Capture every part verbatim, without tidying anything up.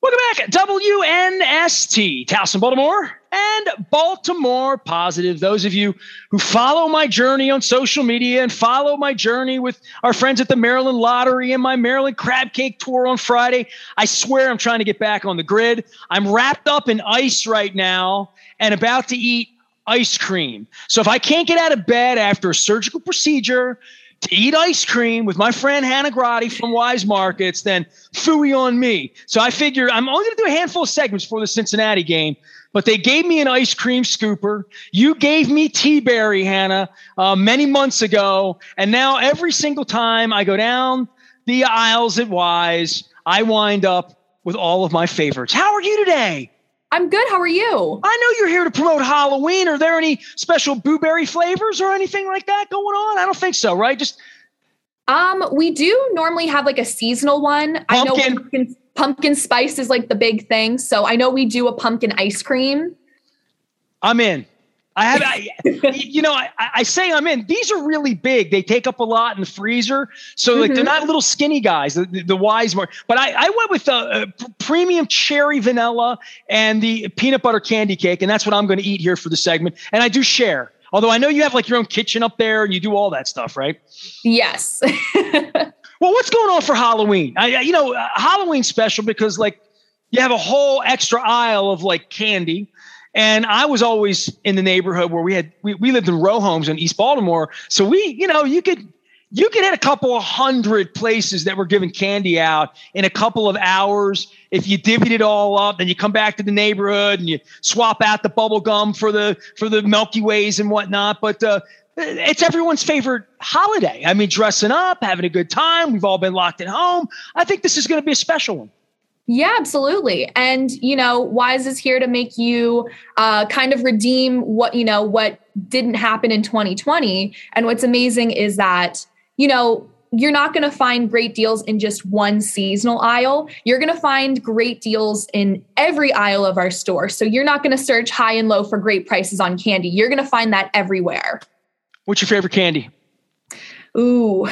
Welcome back. W N S T, Towson, Baltimore, and Baltimore Positive. Those of you who follow my journey on social media and follow my journey with our friends at the Maryland Lottery and my Maryland Crab Cake Tour on Friday, I swear I'm trying to get back on the grid. I'm wrapped up in ice right now and about to eat ice cream. So if I can't get out of bed after a surgical procedure to eat ice cream with my friend Hannah Grotti from Wise Markets, then phooey on me. So I figure I'm only going to do a handful of segments for the Cincinnati game, but they gave me an ice cream scooper. You gave me T-Berry, Hannah, uh, many months ago. And now every single time I go down the aisles at Wise, I wind up with all of my favorites. How are you today? I'm good. How are you? I know you're here to promote Halloween. Are there any special blueberry flavors or anything like that going on? I don't think so, right? Just um, we do normally have like a seasonal one. Pumpkin. I know pumpkin, pumpkin spice is like the big thing. So I know we do a pumpkin ice cream. I'm in. I have, I, you know, I, I say I'm in. These are really big. They take up a lot in the freezer. So like mm-hmm. they're not little skinny guys, the, the, the Wise Mark. But I, I went with the uh, premium cherry vanilla and the peanut butter candy cake. And that's what I'm going to eat here for the segment. And I do share. Although I know you have like your own kitchen up there and you do all that stuff, right? Yes. Well, what's going on for Halloween? I, you know, uh, Halloween special because like you have a whole extra aisle of like candy. And I was always in the neighborhood where we had, we, we lived in row homes in East Baltimore. So we, you know, you could, you could hit a couple of hundred places that were giving candy out in a couple of hours. If you divvied it all up, then you come back to the neighborhood and you swap out the bubble gum for the, for the Milky Ways and whatnot. But, uh, it's everyone's favorite holiday. I mean, dressing up, having a good time. We've all been locked at home. I think this is going to be a special one. Yeah, absolutely. And, you know, Wise is here to make you uh, kind of redeem what, you know, what didn't happen in twenty twenty. And what's amazing is that, you know, you're not going to find great deals in just one seasonal aisle. You're going to find great deals in every aisle of our store. So you're not going to search high and low for great prices on candy. You're going to find that everywhere. What's your favorite candy? Ooh.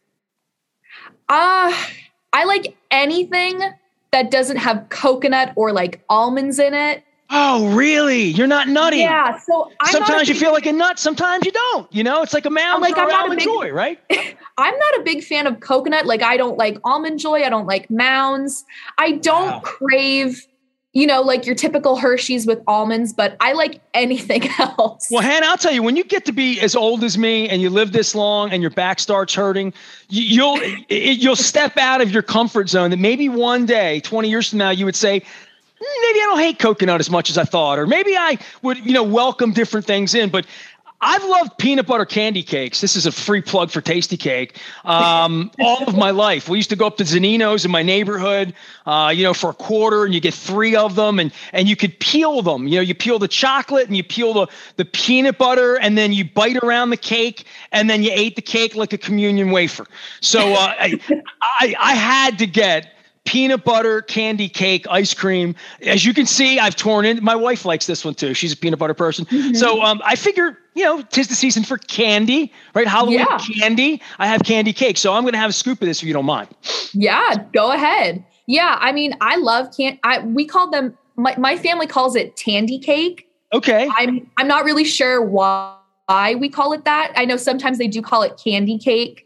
Uh, I like anything that doesn't have coconut or like almonds in it. Oh, really? You're not nutty. Yeah. So I'm sometimes big, you feel like a nut. Sometimes you don't. You know, it's like a Mounds like, or I'm not Almond a big, Joy, right? I'm not a big fan of coconut. Like I don't like Almond Joy. I don't like Mounds. I don't wow. crave, you know, like your typical Hershey's with almonds, but I like anything else. Well, Hannah, I'll tell you, when you get to be as old as me and you live this long and your back starts hurting, you, you'll it, you'll step out of your comfort zone that maybe one day, twenty years from now, you would say, maybe I don't hate coconut as much as I thought, or maybe I would, you know, welcome different things in. But I've loved peanut butter candy cakes. This is a free plug for Tasty Cake. Um, all of my life. We used to go up to Zanino's in my neighborhood, uh, you know, for a quarter, and you get three of them, and and you could peel them. You know, you peel the chocolate and you peel the, the peanut butter, and then you bite around the cake, and then you ate the cake like a communion wafer. So uh, I, I I had to get peanut butter candy cake ice cream. As you can see, I've torn in. My wife likes this one too. She's a peanut butter person. Mm-hmm. So um, I figure, you know, 'tis the season for candy, right? Halloween yeah. candy. I have candy cake. So I'm going to have a scoop of this if you don't mind. Yeah, go ahead. Yeah. I mean, I love can I, we call them, my, my family calls it tandy cake. Okay. I'm, I'm not really sure why we call it that. I know sometimes they do call it candy cake.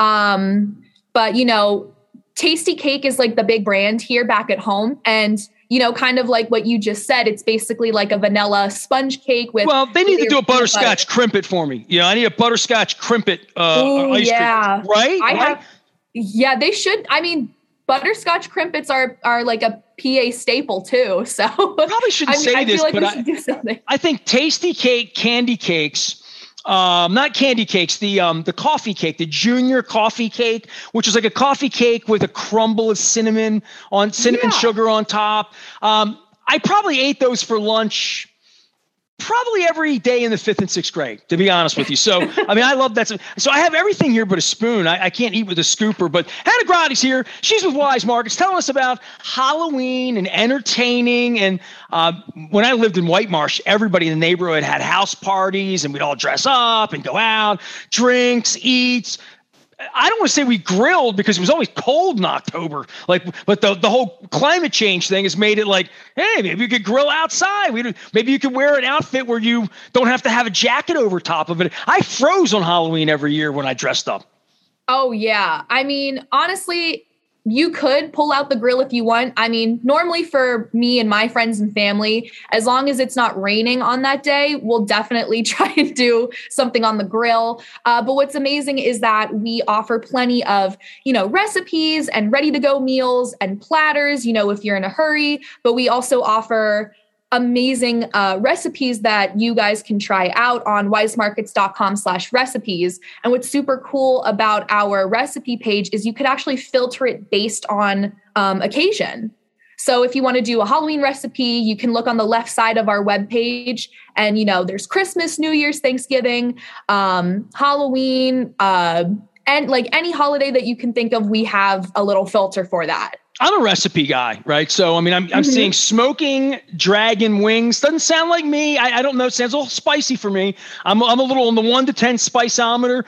Um, but you know, Tasty Cake is like the big brand here back at home. And, you know, kind of like what you just said, it's basically like a vanilla sponge cake with. Well, they need to do a butterscotch crimpet for me. You know, I need a butterscotch crimpet uh, Ooh, ice yeah. cream. Right? I right? have, yeah, they should. I mean, butterscotch crimpets are are like a P A staple too. So probably shouldn't I mean, say I this, feel like but we I, should do something. I think Tasty Cake candy cakes. Um, not candy cakes, the um, the coffee cake, the junior coffee cake, which is like a coffee cake with a crumble of cinnamon on cinnamon yeah. sugar on top. Um, I probably ate those for lunch probably every day in the fifth and sixth grade, to be honest with you. So, I mean, I love that. So I have everything here but a spoon. I, I can't eat with a scooper, but Hannah Grotti's here. She's with Wise Markets telling us about Halloween and entertaining. And uh, when I lived in White Marsh, everybody in the neighborhood had house parties and we'd all dress up and go out, drinks, eats. I don't want to say we grilled because it was always cold in October. Like, but the, the whole climate change thing has made it like, hey, maybe you could grill outside. We maybe you could wear an outfit where you don't have to have a jacket over top of it. I froze on Halloween every year when I dressed up. Oh yeah. I mean, honestly, you could pull out the grill if you want. I mean, normally for me and my friends and family, as long as it's not raining on that day, we'll definitely try and do something on the grill. Uh, but what's amazing is that we offer plenty of, you know, recipes and ready to go meals and platters, you know, if you're in a hurry, but we also offer amazing uh, recipes that you guys can try out on wisemarkets.com slash recipes. And what's super cool about our recipe page is you could actually filter it based on um, occasion. So if you want to do a Halloween recipe, you can look on the left side of our webpage and, you know, there's Christmas, New Year's, Thanksgiving, um, Halloween, uh, and like any holiday that you can think of, we have a little filter for that. I'm a recipe guy, right? So, I mean, I'm, I'm mm-hmm. seeing smoking dragon wings. Doesn't sound like me. I, I don't know. It sounds a little spicy for me. I'm, I'm a little on the one to ten spiceometer.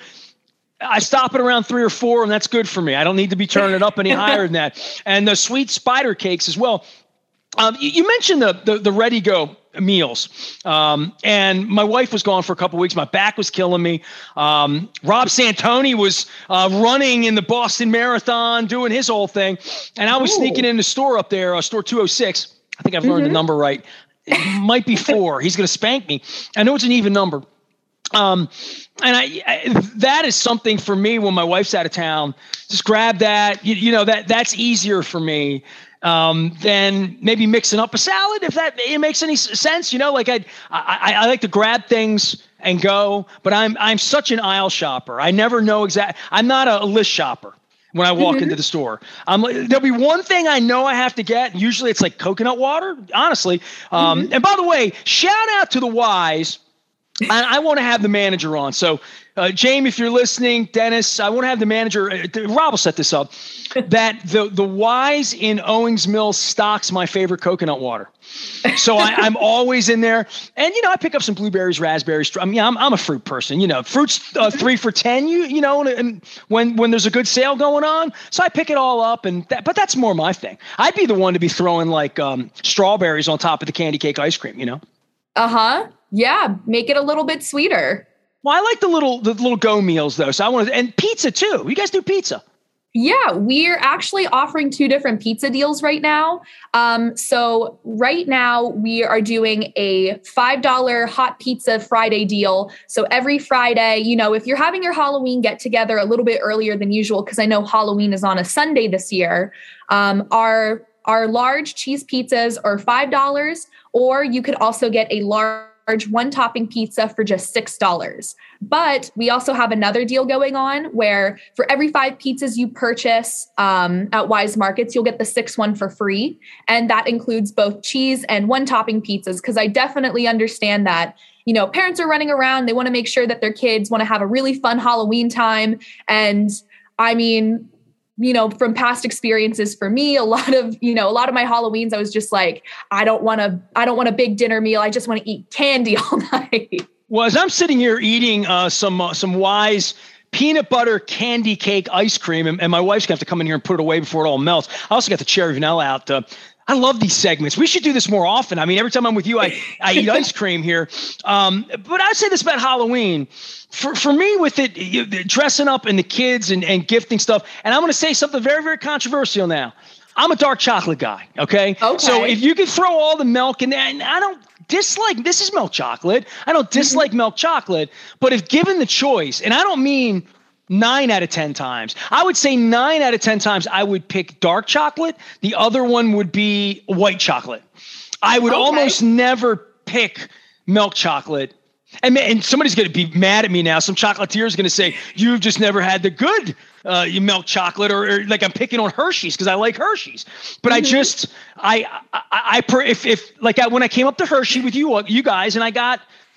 I stop at around three or four, and that's good for me. I don't need to be turning it up any higher than that. And the sweet spider cakes as well. Um, you, you mentioned the, the, the ready-go meals. Um, and my wife was gone for a couple of weeks. My back was killing me. Um, Rob Santoni was uh, running in the Boston Marathon, doing his whole thing. And I was Ooh. sneaking in the store up there, uh, store two oh six. I think I've learned mm-hmm. the number right. It might be four. He's going to spank me. I know it's an even number. Um, and I, I, that is something for me when my wife's out of town, just grab that, you, you know, that that's easier for me. Um, than maybe mixing up a salad, if that it makes any sense, you know, like I, I, I like to grab things and go, but I'm, I'm such an aisle shopper. I never know exact. I'm not a list shopper when I walk mm-hmm. into the store. Um, there'll be one thing I know I have to get. Usually it's like coconut water, honestly. Um, mm-hmm. And by the way, shout out to the Wise. I, I want to have the manager on. So, uh, Jamie, if you're listening, Dennis, I want to have the manager. Uh, Rob will set this up. That the the Wise in Owings Mills stocks my favorite coconut water. So I, I'm always in there, and you know I pick up some blueberries, raspberries. I mean, I'm I'm a fruit person. You know, fruits uh, three for ten. You you know, and, and when when there's a good sale going on, so I pick it all up. And that, but that's more my thing. I'd be the one to be throwing like um, strawberries on top of the candy cake ice cream. You know. Uh huh. Yeah, make it a little bit sweeter. Well, I like the little the little go meals though. So I want to, and pizza too. You guys do pizza? Yeah, we're actually offering two different pizza deals right now. Um, so right now we are doing a five dollar hot pizza Friday deal. So every Friday, you know, if you're having your Halloween get together a little bit earlier than usual, because I know Halloween is on a Sunday this year, um, our our large cheese pizzas are five dollars, or you could also get a large one topping pizza for just six dollars. But we also have another deal going on where for every five pizzas you purchase um, at Wise Markets, you'll get the sixth one for free. And that includes both cheese and one topping pizzas. Because I definitely understand that, you know, parents are running around. They want to make sure that their kids want to have a really fun Halloween time. And I mean, you know, from past experiences for me, a lot of, you know, a lot of my Halloweens, I was just like, I don't want to, I don't want a big dinner meal. I just want to eat candy all night. Well, as I'm sitting here eating uh, some, uh, some Wise peanut butter candy cake ice cream, and, and my wife's gonna have to come in here and put it away before it all melts. I also got the cherry vanilla out. Uh, I love these segments. We should do this more often. I mean, every time I'm with you, I, I eat ice cream here. Um, but I'd say this about Halloween. For for me, with it, you, dressing up and the kids and, and gifting stuff, and I'm going to say something very, very controversial now. I'm a dark chocolate guy, okay? Okay. So if you could throw all the milk in there, and I don't dislike, this is milk chocolate. I don't dislike mm-hmm. milk chocolate, but if given the choice, and I don't mean nine out of ten times. I would say nine out of ten times I would pick dark chocolate. The other one would be white chocolate. I would okay. almost never pick milk chocolate. And, and somebody's going to be mad at me now. Some chocolatier is going to say, you've just never had the good uh, milk chocolate, or, or like I'm picking on Hershey's because I like Hershey's. But mm-hmm. I just, I, I, I, per, if, if like I, when I came up to Hershey with you, you guys, and I got,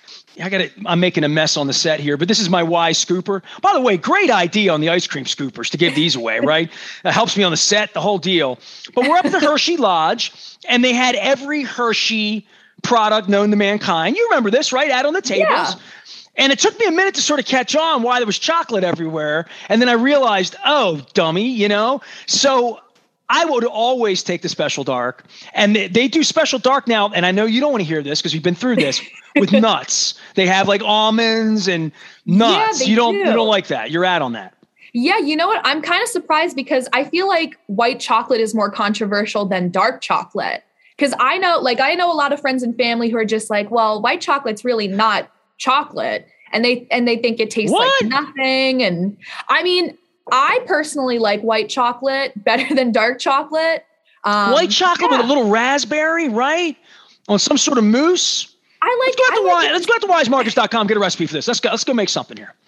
I got it. I'm making a mess on the set here, but this is my Wise scooper. By the way, great idea on the ice cream scoopers to give these away, right? That helps me on the set, the whole deal. But we're up at the Hershey Lodge, and they had every Hershey product known to mankind. You remember this, right? Out on the tables. Yeah. And it took me a minute to sort of catch on why there was chocolate everywhere. And then I realized, oh, dummy, you know? So I would always take the special dark. And they, they do special dark now. And I know you don't want to hear this because we've been through this with nuts. They have like almonds and nuts. Yeah, you don't do. you don't like that. You're out on that. Yeah, you know what? I'm kind of surprised because I feel like white chocolate is more controversial than dark chocolate. Because I know, like, I know a lot of friends and family who are just like, well, white chocolate's really not chocolate, and they and they think it tastes what? like nothing. And I mean, I personally like white chocolate better than dark chocolate. Um, white chocolate yeah. with a little raspberry, right? On some sort of mousse. I like. Let's go out I to, like wise, let's go out to wise markets dot com, get a recipe for this. Let's go. Let's go make something here.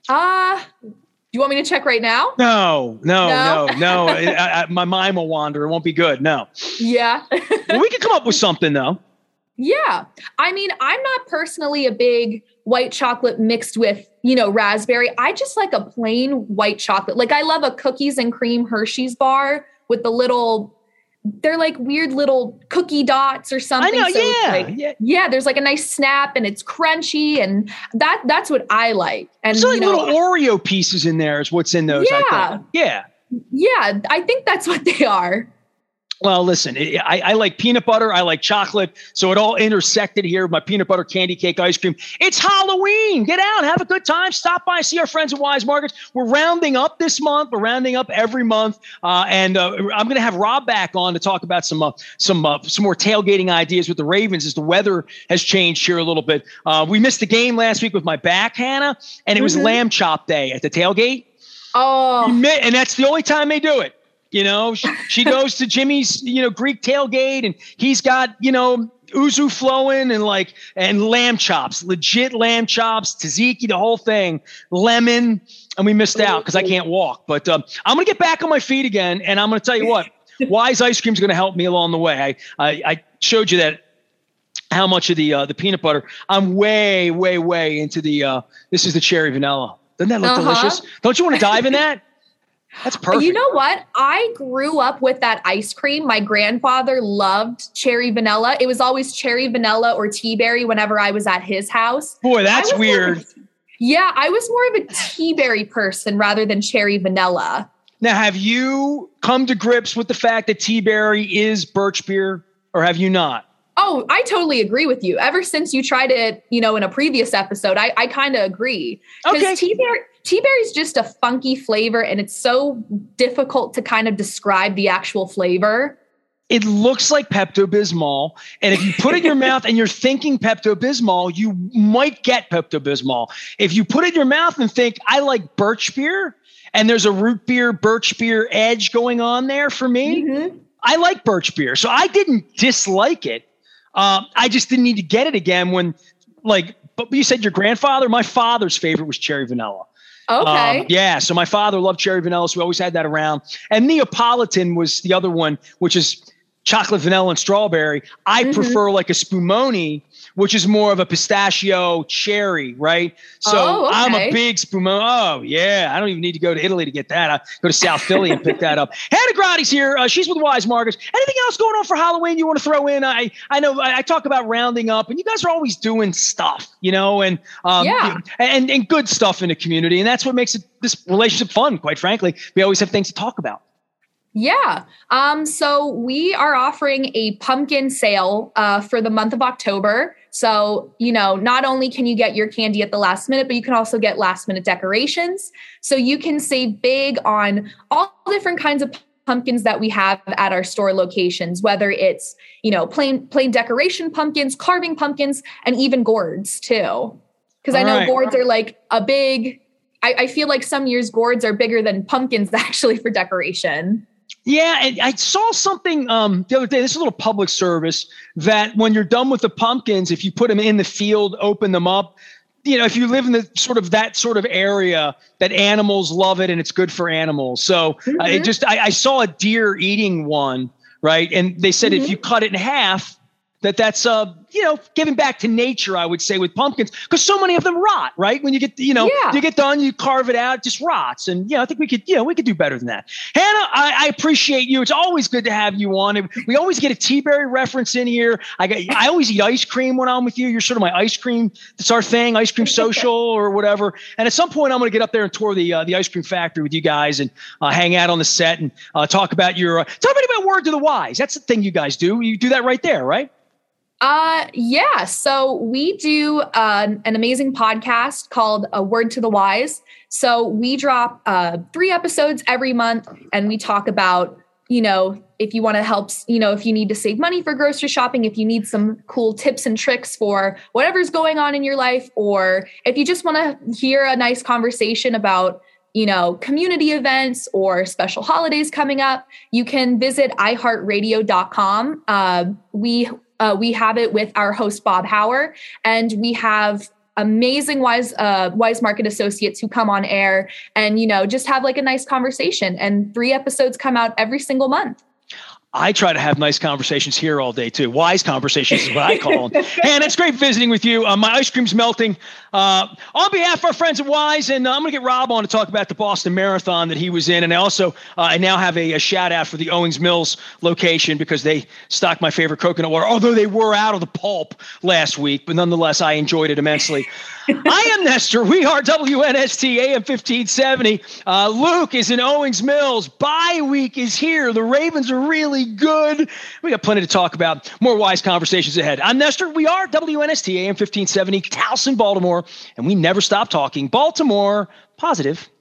Uh do you want me to check right now? No, no, No? no, no. I, I, my mind will wander. It won't be good. No. Yeah. Well, we can come up with something though. Yeah. I mean, I'm not personally a big white chocolate mixed with, you know, raspberry. I just like a plain white chocolate. Like I love a cookies and cream Hershey's bar with the little, they're like weird little cookie dots or something. I know, so yeah, like, yeah. Yeah, there's like a nice snap and it's crunchy and that that's what I like. And There's like you know, little Oreo pieces in there is what's in those. Yeah. I think. Yeah. Yeah, I think that's what they are. Well, listen, I, I like peanut butter. I like chocolate. So it all intersected here with my peanut butter candy cake ice cream. It's Halloween. Get out. Have a good time. Stop by. See our friends at Wise Markets. We're rounding up this month. We're rounding up every month. Uh, and uh, I'm going to have Rob back on to talk about some uh, some uh, some more tailgating ideas with the Ravens as the weather has changed here a little bit. Uh, we missed the game last week with my back, Hannah, and it was mm-hmm. lamb chop day at the tailgate. Oh. And that's the only time they do it. You know, she, she goes to Jimmy's, you know, Greek tailgate and he's got, you know, ouzo flowing and like, and lamb chops, legit lamb chops, tzatziki, the whole thing, lemon. And we missed out because I can't walk. But um, I'm going to get back on my feet again. And I'm going to tell you what, Wise Ice Cream is going to help me along the way. I, I, I showed you that how much of the uh, the peanut butter. I'm way, way, way into the, uh, this is the cherry vanilla. Doesn't that look uh-huh. delicious? Don't you want to dive in that? That's perfect. You know what? I grew up with that ice cream. My grandfather loved cherry vanilla. It was always cherry vanilla or tea berry whenever I was at his house. Boy, that's weird. A, yeah, I was more of a tea berry person rather than cherry vanilla. Now, have you come to grips with the fact that tea berry is birch beer, or have you not? Oh, I totally agree with you. Ever since you tried it, you know, in a previous episode, I, I kind of agree. Okay. Tea berry, tea berry is just a funky flavor, and it's so difficult to kind of describe the actual flavor. It looks like Pepto-Bismol, and if you put it in your mouth and you're thinking Pepto-Bismol, you might get Pepto-Bismol. If you put it in your mouth and think, I like birch beer, and there's a root beer, birch beer edge going on there for me, mm-hmm. I like birch beer. So I didn't dislike it. Um, I just didn't need to get it again when, like, but you said your grandfather, my father's favorite was cherry vanilla. Okay. Um, yeah. So my father loved cherry vanilla. So we always had that around. And Neapolitan was the other one, which is chocolate, vanilla, and strawberry. I mm-hmm. prefer like a Spumoni, which is more of a pistachio cherry, right? So oh, okay. I'm a big Spumoni. Oh, yeah. I don't even need to go to Italy to get that. I go to South Philly and pick that up. Hannah Grotti's here. Uh, she's with Wise Markets. Anything else going on for Halloween you want to throw in? I I know I, I talk about rounding up, and you guys are always doing stuff, you know, and um, yeah. and, and good stuff in the community. And that's what makes it, this relationship fun, quite frankly. We always have things to talk about. Yeah. Um, so we are offering a pumpkin sale uh, for the month of October. So, you know, not only can you get your candy at the last minute, but you can also get last minute decorations. So you can save big on all different kinds of pumpkins that we have at our store locations, whether it's, you know, plain, plain decoration pumpkins, carving pumpkins, and even gourds too. Because I know right. gourds are like a big, I, I feel like some years gourds are bigger than pumpkins actually for decoration. Yeah, and I saw something um, the other day. This is a little public service that when you're done with the pumpkins, if you put them in the field, open them up, you know, if you live in the sort of that sort of area, that animals love it and it's good for animals. So mm-hmm. uh, it just I, I saw a deer eating one, right? And they said mm-hmm. if you cut it in half, that that's uh you know, giving back to nature, I would say, with pumpkins, because so many of them rot, right? When you get, you know, yeah. you get done, you carve it out, it just rots. And, yeah, I think we could, you know, we could do better than that. Hannah, I, I appreciate you. It's always good to have you on. We always get a T-Berry reference in here. I got, I always eat ice cream when I'm with you. You're sort of my ice cream. It's our thing, ice cream social or whatever. And at some point, I'm going to get up there and tour the uh, the ice cream factory with you guys and uh, hang out on the set and uh, talk about your. Uh, tell me about Word to the Wise. That's the thing you guys do. You do that right there, right? Uh, yeah. So we do uh, an amazing podcast called A Word to the Wise. So we drop uh, three episodes every month, and we talk about, you know, if you want to help, you know, if you need to save money for grocery shopping, if you need some cool tips and tricks for whatever's going on in your life, or if you just want to hear a nice conversation about, you know, community events or special holidays coming up, you can visit i heart radio dot com. Uh, we uh, we have it with our host, Bob Hauer, and we have amazing Wise uh, Wise Market associates who come on air and, you know, just have like a nice conversation. And three episodes come out every single month. I try to have nice conversations here all day too. Wise conversations is what I call them. And it's great visiting with you. Uh, my ice cream's melting. Uh, on behalf of our friends at Wise, and uh, I'm going to get Rob on to talk about the Boston Marathon that he was in. And I also, uh, I now have a, a shout out for the Owings Mills location because they stock my favorite coconut water, although they were out of the pulp last week, but nonetheless, I enjoyed it immensely. I am Nestor. We are W N S T A M fifteen seventy. Uh, Luke is in Owings Mills. Bye week is here. The Ravens are really good. We got plenty to talk about. More Wise conversations ahead. I'm Nestor. We are W N S T A M fifteen seventy, Towson, Baltimore, and we never stop talking Baltimore positive.